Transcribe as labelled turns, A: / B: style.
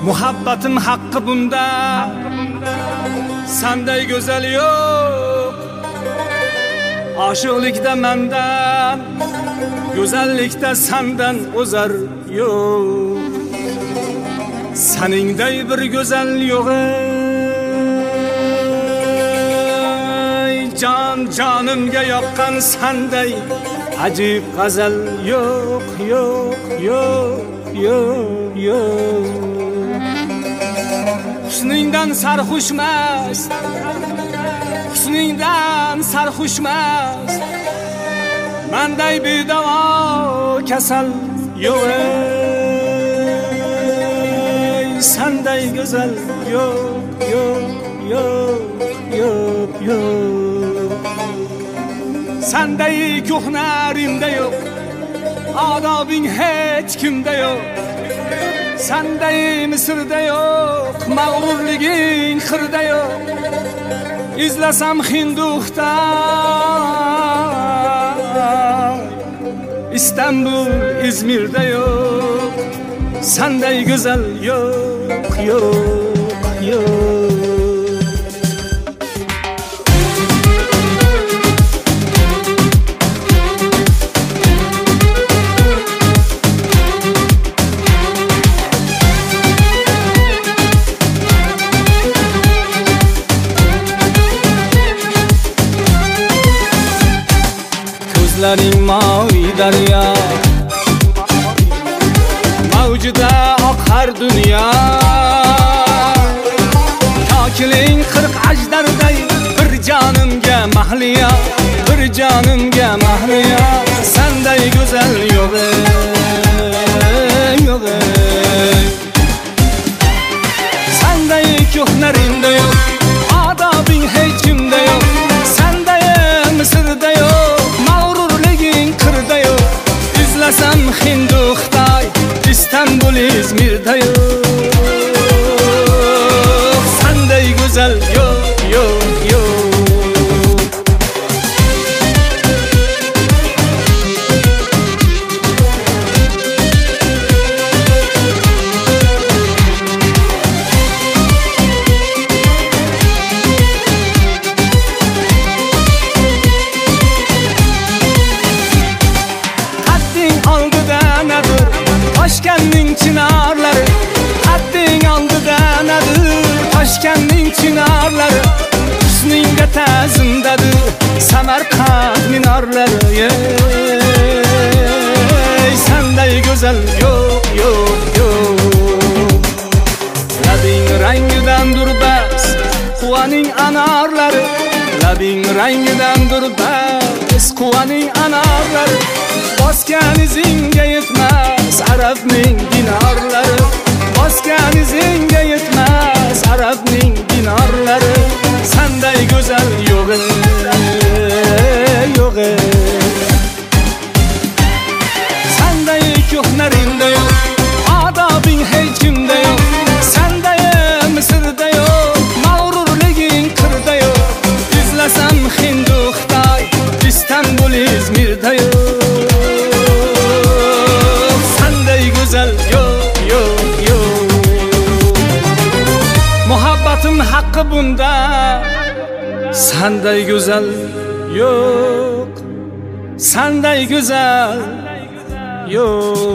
A: Muhabbatim haqqi bunda, senday go'zal yo'q. Aşıqlikda mendan, go'zallikda sendan o'zar yo'q. Seningday bir go'zal yo'q. Can canımga yoqqan senday ajib g'azal yo'q, yo'q, yo'q, yo'q, yo'q. Husningdan sarxushmas, husningdan sarxushmas, menday bedavo kasal yo'q. Senday go'zal yo'q, yo'q, yo'q, yo'q, yo'q. Senday ko'hnarimda yo'q, odobing hech kimda yo'q. Senday Misrda yo'q, mag'rurliging xirda yo'q. İzlasam Hinduxda, İstanbul, İzmir'de yo'q. Senday go'zal yo'q, yo'q, yo'q. Ko'zlaring mavi daryo, mavjida oqar dunyo. Kokiling 40 ajdarday, bir jonimga mahliyo, bir jonimga mahliyo. Senday go'zal yo'q, yo'q. Senday ko'hnaringda yo'q, odobing hech kimda yo'q. Senday Misrda yo'q, İzlasam Hinduxday, İstanbul, İzmir'da yo'q. Senday go'zal yo'q, yo'q, yo'q. Toshkentning chinorlari, hadding oldida nadir. Toshkentning chinorlari, husningga ta'zimdadir. Samarqand minorlari, senday go'zal yo'q, yo'q, yo'q. Labing rangidan durbas, quvaning anorlari. Labing rangidan durbas, quvaning anorlari. Bosgan izingga yetmas arabning dinorlari. Bosgan izingga yetmas arabning dinorlari. Senday go'zal yo'q, yo'q. Senday ko'hnaringda yo'q, odobing hech kimda yo'q. Senday Misrda yo'q, mag'rurliging qirda yo'q. İzlasam Hinduxday, İstanbul, İzmir'da yo'q. Muhabbatim haqqi bunda, senday go'zal yo'q. Senday go'zal yo'q.